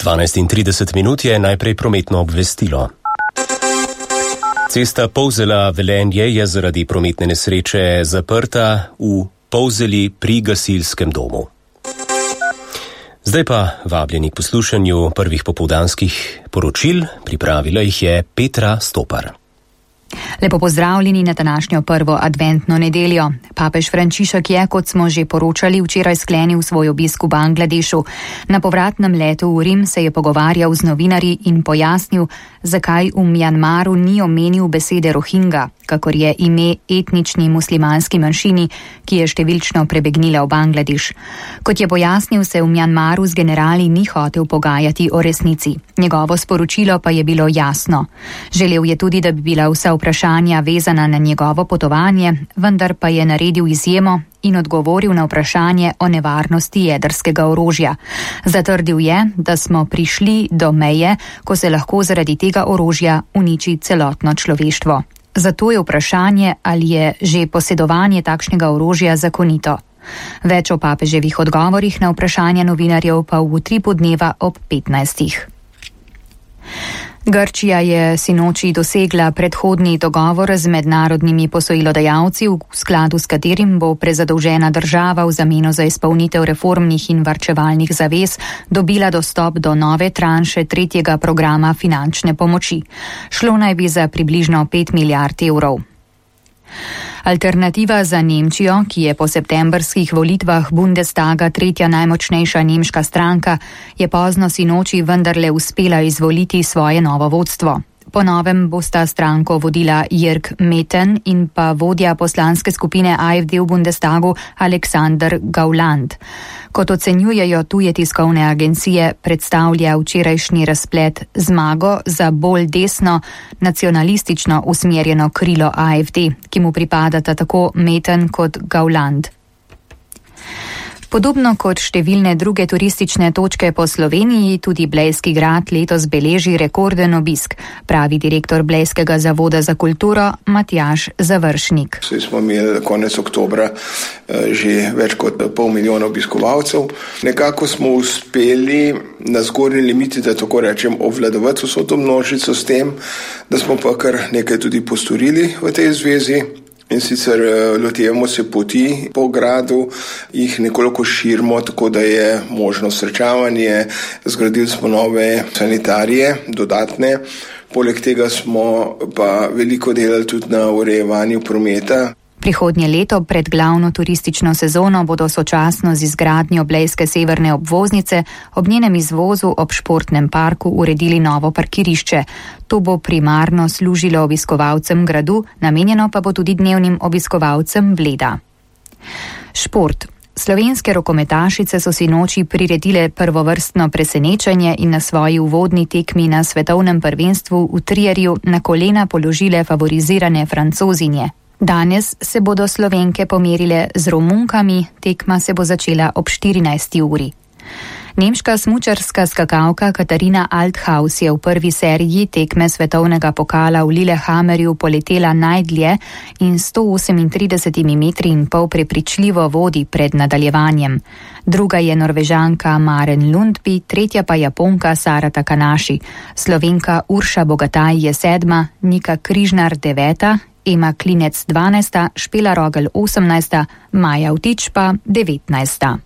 12:30 je najprej prometno obvestilo. Cesta Polzela-Velenje je zaradi prometne nesreče zaprta v Polzeli pri gasilskem domu. Zdaj pa vabljeni k poslušanju prvih popoldanskih poročil, pripravila jih je Petra Stopar. Lepo pozdravljeni na današnjo prvo adventno nedeljo. Papež Frančišek je, kot smo že poročali, včeraj sklenil svoj obisk v Bangladešu. Na povratnem letu v Rim se je pogovarjal z novinarji in pojasnil, zakaj v Mjanmaru ni omenil besede Rohingja, kakor je ime etnični muslimanski manjšini, ki je številčno prebegnila v Bangladeš. Kot je pojasnil, se v Mjanmaru z generali ni hotel pogajati o resnici. Njegovo sporočilo pa je bilo jasno. Želel je tudi, da bi bila vsa vprašanja vezana na njegovo potovanje, vendar pa je naredil izjemo in odgovoril na vprašanje o nevarnosti jedrskega orožja. Zatrdil je, da smo prišli do meje, ko se lahko zaradi tega orožja uniči celotno človeštvo. Zato je vprašanje, ali je že posedovanje takšnega orožja zakonito. Več o papeževih odgovorih na vprašanja novinarjev pa v utripu dneva ob 15. Grčija je sinoči dosegla predhodni dogovor z mednarodnimi posojilodajalci, v skladu s katerim bo prezadolžena država v zameno za izpolnitev reformnih in varčevalnih zavez dobila dostop do nove tranše tretjega programa finančne pomoči. Šlo naj bi za približno 5 milijard evrov. Alternativa za Nemčijo, ki je po septembrskih volitvah Bundestaga tretja najmočnejša nemška stranka, je pozno sinoči vendarle uspela izvoliti svoje novo vodstvo. Po novem bosta stranko vodila Jörg Metten in pa vodja poslanske skupine AfD v Bundestagu Alexander Gauland. Kot ocenjujejo tuje tiskovne agencije, predstavlja včerajšnji razplet zmago za bolj desno, nacionalistično usmerjeno krilo AfD, ki mu pripadata tako Metten kot Gauland. Podobno kot številne druge turistične točke po Sloveniji, tudi Blejski grad letos beleži rekorden obisk, pravi direktor Blejskega zavoda za kulturo Matjaž Završnik. Smo imeli konec oktobra že več kot 500 milijona obiskovalcev. Nekako smo uspeli na zgornji limiti, da tako rečem, obvladovati vso to množico s tem, da smo pa kar nekaj tudi postorili v tej zvezi. In sicer lotevamo se poti po gradu, jih nekoliko širimo, tako da je možno srečavanje, zgradili smo nove sanitarije, dodatne. Poleg tega smo pa veliko delali tudi na urejevanju prometa. Prihodnje leto pred glavno turistično sezono bodo sočasno z izgradnjo blejske severne obvoznice ob njenem izvozu ob športnem parku uredili novo parkirišče. To bo primarno služilo obiskovalcem gradu, namenjeno pa bo tudi dnevnim obiskovalcem Bleda. Šport. Slovenske rokometašice so sinoči priredile prvovrstno presenečenje in na svoji uvodni tekmi na svetovnem prvenstvu v Trierju na kolena položile favorizirane Francozinje. Danes se bodo Slovenke pomerile z Romunkami, tekma se bo začela ob 14. uri. Nemška smučarska skakalka Katarina Althaus je v prvi seriji tekme svetovnega pokala v Lillehammerju poletela najdlje in 138,5 metri prepričljivo vodi pred nadaljevanjem. Druga je Norvežanka Maren Lundby, tretja pa Japonka Sara Takanashi. Slovenka Urša Bogataj je 7., Nika Križnar 9., Ema Klinec 12., Špela Rogel 18., Maja Vtič pa 19.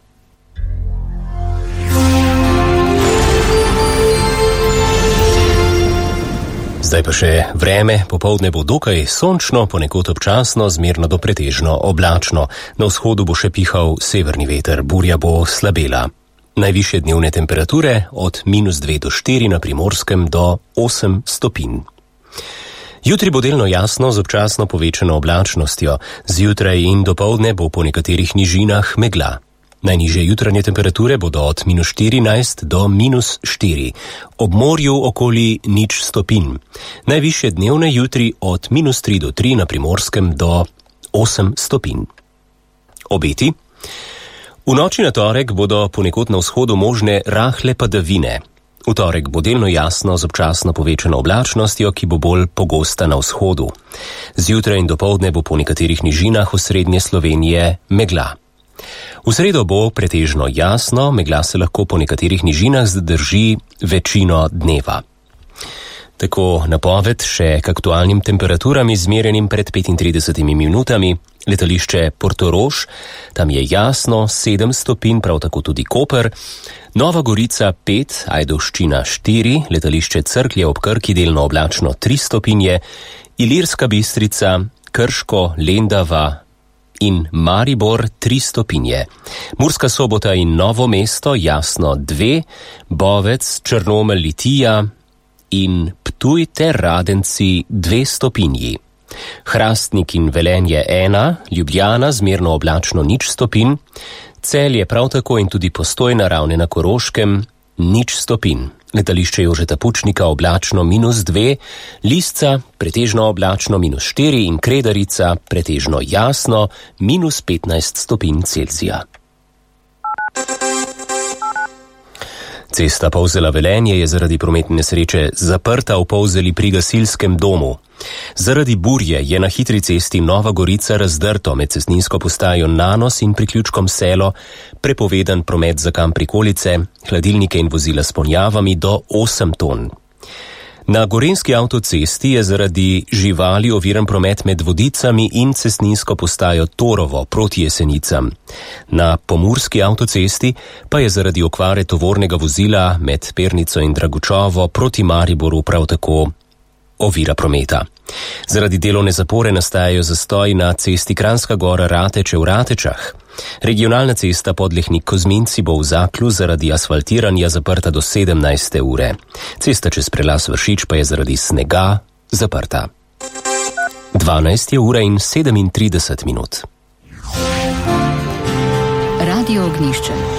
Zdaj pa še vreme. Popoldne bo dokaj sončno, ponekod občasno, zmerno do pretežno oblačno. Na vzhodu bo še pihal severni veter, burja bo slabela. Najvišje dnevne temperature od -2 do 4 na Primorskem do 8 stopinj. Jutri bo delno jasno z občasno povečano oblačnostjo. Zjutraj in dopoldne bo po nekaterih nižinah megla. Najnižje jutranje temperature bodo od -14 do -4. Ob morju okoli 0 stopinj. Najvišje dnevne jutri od -3 do 3 na Primorskem do 8 stopinj. Obeti. V noči na torek bodo ponekod na vzhodu možne rahle padavine. V torek bo delno jasno z občasno povečano oblačnostjo, ki bo bolj pogosta na vzhodu. Zjutraj in dopoldne bo po nekaterih nižinah osrednje Slovenije megla. V sredo bo pretežno jasno, megla se lahko po nekaterih nižinah zadrži večino dneva. Tako napoved še k aktualnim temperaturam izmerjenim pred 35 minutami. Letališče Portorož, tam je jasno 7 stopinj, prav tako tudi Koper. Nova Gorica 5, Ajdovščina 4, letališče Cerklje ob Krki delno oblačno 3 stopinje, Ilirska Bistrica, Krško, Lendava in Maribor 3 stopinje. Murska Sobota in Novo mesto jasno 2, Bovec, Črnomelj, Litija in Ptuj ter Radenci 2 stopinji. Hrastnik in Velenje 1, Ljubljana zmerno oblačno 0 stopinj, Celje prav tako in tudi Postojna, Ravne na Koroškem 0 stopinj. Letališče Jožeta Pučnika oblačno -2, Lisca pretežno oblačno -4 in Kredarica pretežno jasno -15 stopinj Celzija. Cesta Polzela-Velenje je zaradi prometne nesreče zaprta v Polzeli pri gasilskem domu. Zaradi burje je na hitri cesti Nova Gorica razdrto med cestninsko postajo Nanos in priključkom Selo prepovedan promet za kam prikolice, hladilnike in vozila s ponjavami do 8 ton. Na gorenjski avtocesti je zaradi živali oviran promet med Vodicami in cestninsko postajo Torovo proti Jesenicam. Na pomurski avtocesti pa je zaradi okvare tovornega vozila med Pernico in Dragučovo proti Mariboru prav tako ovira prometa. Zaradi delovne zapore nastajajo zastoji na cesti Kranjska Gora-Rateče v Ratečah. Regionalna cesta Podlehnik-Kozminci bo v Zaklu zaradi asfaltiranja zaprta do 17. ure. Cesta čez prelaz Vršič pa je zaradi snega zaprta. 12:37 minut. Radio Ognjišče.